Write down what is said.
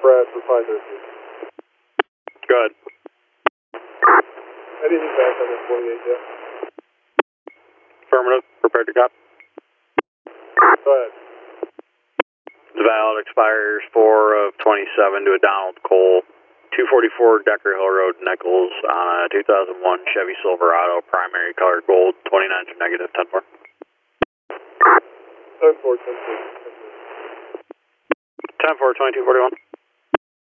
Brad for 513. Go ahead. Anything back on the 48 yet? Affirmative. Prepared to cop. Go ahead. The valid expires 4 of 27 to a Donald Cole, 244 Decker Hill Road, Nichols, on a 2001 Chevy Silverado, primary color gold, 29 to negative 10-4. 10-4, 10-4. 10-4, 2241.